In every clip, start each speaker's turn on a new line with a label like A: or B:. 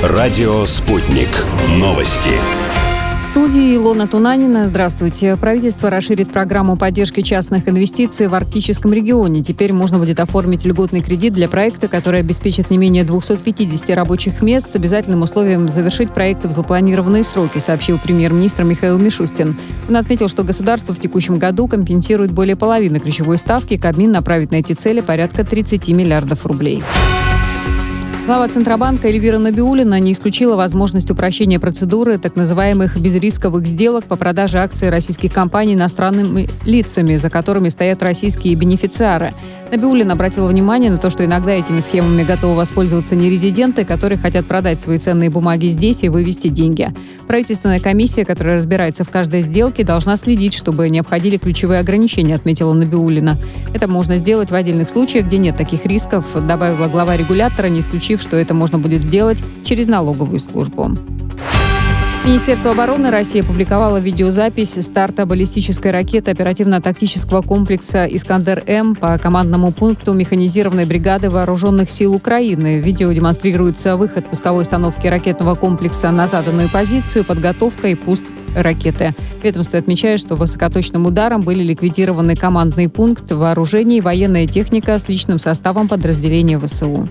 A: Радио «Спутник». Новости.
B: В студии Илона Тунанина. Здравствуйте. Правительство расширит программу поддержки частных инвестиций в арктическом регионе. Теперь можно будет оформить льготный кредит для проекта, который обеспечит не менее 250 рабочих мест с обязательным условием завершить проекты в запланированные сроки, сообщил премьер-министр Михаил Мишустин. Он отметил, что государство в текущем году компенсирует более половины ключевой ставки. Кабмин направит на эти цели порядка 30 миллиардов рублей. Глава Центробанка Эльвира Набиуллина не исключила возможность упрощения процедуры так называемых безрисковых сделок по продаже акций российских компаний иностранными лицами, за которыми стоят российские бенефициары. Набиуллина обратила внимание на то, что иногда этими схемами готовы воспользоваться нерезиденты, которые хотят продать свои ценные бумаги здесь и вывести деньги. Правительственная комиссия, которая разбирается в каждой сделке, должна следить, чтобы не обходили ключевые ограничения, отметила Набиуллина. Это можно сделать в отдельных случаях, где нет таких рисков, добавила глава регулятора, не исключив, что это можно будет делать через налоговую службу. Министерство обороны России опубликовало видеозапись старта баллистической ракеты оперативно-тактического комплекса «Искандер-М» по командному пункту механизированной бригады вооруженных сил Украины. В видео демонстрируется выход пусковой установки ракетного комплекса на заданную позицию, подготовка и пуск ракеты. Ведомство отмечает, что высокоточным ударом были ликвидированы командный пункт, вооружение и военная техника с личным составом подразделения ВСУ.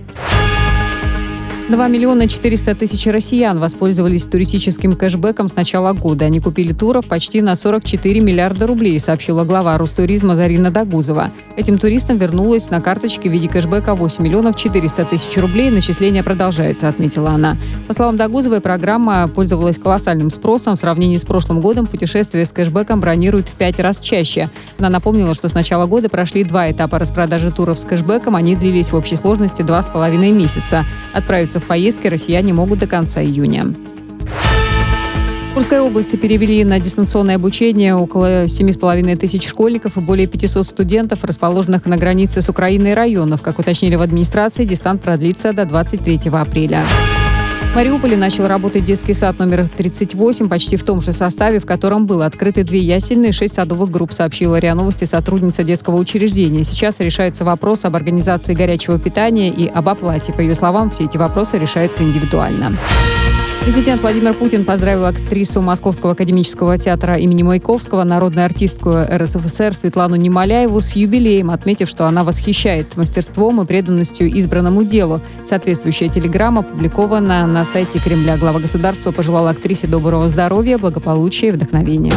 B: 2 400 000 россиян воспользовались туристическим кэшбэком с начала года. Они купили туров почти на 44 миллиарда рублей, сообщила глава Рустуризма Зарина Дагузова. Этим туристам вернулось на карточке в виде кэшбэка 8 400 000 рублей. Начисление продолжается, отметила она. По словам Дагузовой, программа пользовалась колоссальным спросом. В сравнении с прошлым годом путешествия с кэшбэком бронируют в 5 раз чаще. Она напомнила, что с начала года прошли 2 этапа распродажи туров с кэшбэком. Они длились в общей сложности 2,5 месяца. Отправиться в поездки россияне могут до конца июня. В Курской области перевели на дистанционное обучение около 7,5 тысяч школьников и более 500 студентов, расположенных на границе с Украиной районов. Как уточнили в администрации, дистант продлится до 23 апреля. В Мариуполе начал работать детский сад номер 38, почти в том же составе, в котором было. Открыты 2 ясельные и 6 садовых групп, сообщила РИА Новости сотрудница детского учреждения. Сейчас решается вопрос об организации горячего питания и об оплате. По ее словам, все эти вопросы решаются индивидуально. Президент Владимир Путин поздравил актрису Московского академического театра имени Маяковского, народную артистку РСФСР Светлану Немоляеву с юбилеем, отметив, что она восхищает мастерством и преданностью избранному делу. Соответствующая телеграмма опубликована на сайте Кремля. Глава государства пожелал актрисе доброго здоровья, благополучия и вдохновения.